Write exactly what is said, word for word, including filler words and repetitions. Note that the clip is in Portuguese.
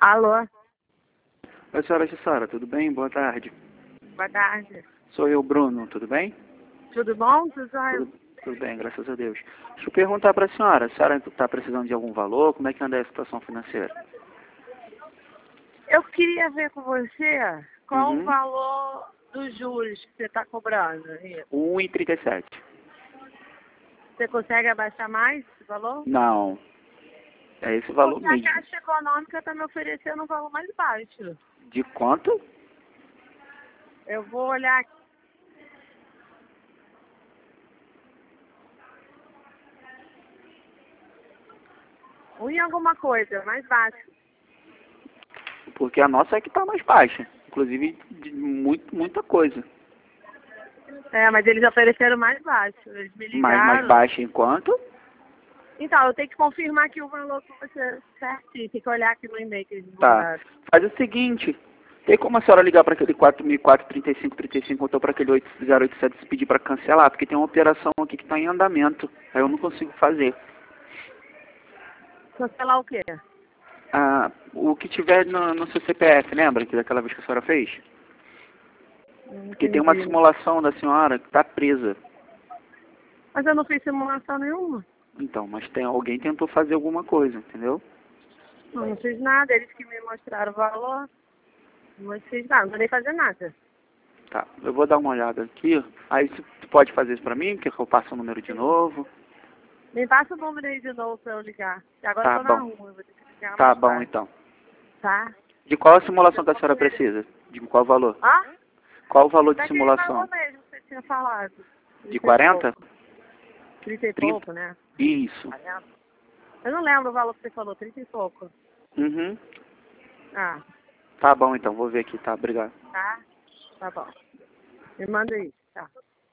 Alô, Oi, senhora Jussara, tudo bem? Boa tarde. boa tarde. Sou eu, Bruno, tudo bem? Tudo bom, Suzana? Tudo, tudo bem, graças a Deus. Deixa eu perguntar para a senhora, a senhora está precisando de algum valor? Como é que anda a situação financeira? Eu queria ver com você qual o Uhum. valor dos juros que você está cobrando. um e trinta e sete. Você consegue abaixar mais esse valor? Não, é esse valor Porque a mesmo. Caixa Econômica está me oferecendo um valor mais baixo. De quanto? Eu vou olhar aqui. Um em alguma coisa, mais baixo. Porque a nossa é que está mais baixa. Inclusive, de muito, muita coisa. É, mas eles ofereceram mais baixo. Eles me Mais, mais ligaram. baixa em quanto? Então, eu tenho que confirmar aqui o valor que você certinho. Tem que olhar aqui no e-mail que eles me Tá. mandaram. Faz o seguinte, tem como a senhora ligar para aquele quatro mil e quatro, trinta e cinco, trinta e cinco, ou então para aquele oito zero oito sete e pedir para cancelar, porque tem uma operação aqui que está em andamento, aí eu não consigo fazer. Cancelar o quê? Ah, o que tiver no, no seu C P F, lembra que daquela vez que a senhora fez? Não Porque tem uma entendi. simulação da senhora que está presa. Mas eu não fiz simulação nenhuma. Então, mas tem, alguém tentou fazer alguma coisa, entendeu? Não, não fiz nada. Eles que me mostraram o valor. Não fiz nada. Não mandei fazer nada. Tá, eu vou dar uma olhada aqui, aí você pode fazer isso para mim, que eu passo o número de novo. Me passa o número aí de novo pra eu ligar. E agora eu Tá tô na bom, rua. Eu vou ter que ligar tá mais bom tarde. então. Tá? De qual a simulação que a senhora precisa? De qual valor? Hã? Qual o valor de Daquele simulação? valor mesmo que você tinha falado. De Trinta e quarenta? pouco. Trinta e trinta? pouco, né? Isso. Eu não lembro o valor que você falou. Trinta e pouco. Uhum. Ah, Tá bom então, vou ver aqui, tá? Obrigado. tá? Tá bom. Me manda aí. Tá.